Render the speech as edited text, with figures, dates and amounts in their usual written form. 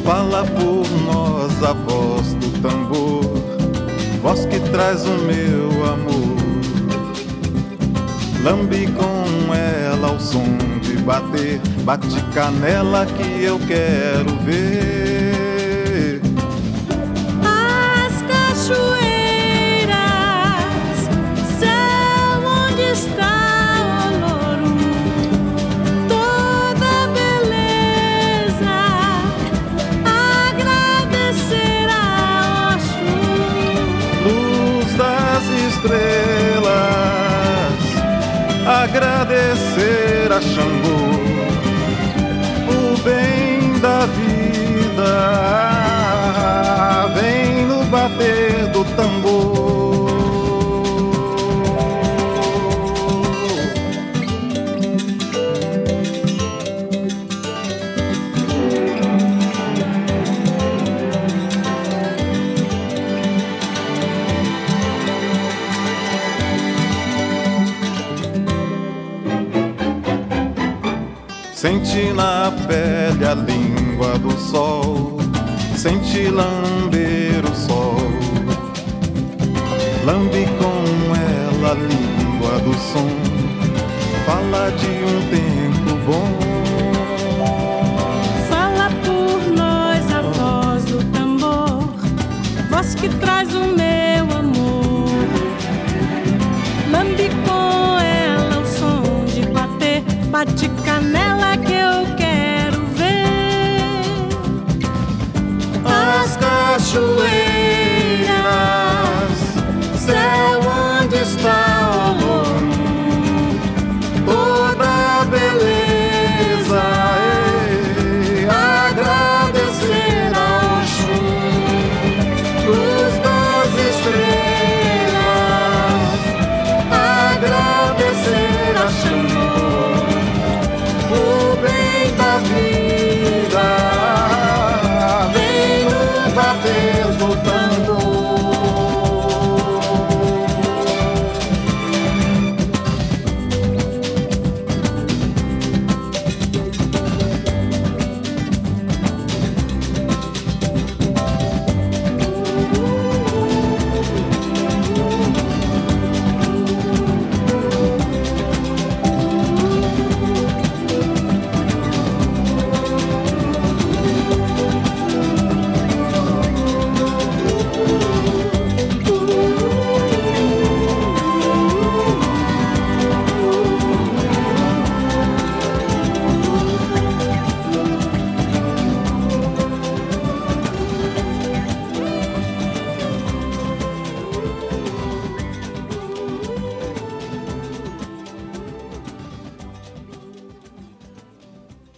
Fala por nós a voz do tambor, voz que traz o meu amor. Lambe com ela o som de bater, bate canela que eu quero ver. As cachoeiras são onde está o louro, toda beleza agradecer a Oxum. Luz das estrelas, agradecer a Xangô, o bem da vida vem no bater do tambor. Sente na pele a língua do sol, sente lamber o sol. Lambe com ela a língua do som, fala de um tempo bom. Fala por nós a voz do tambor, voz que traz o meu amor. Lambe com ela o som de bater, bate canela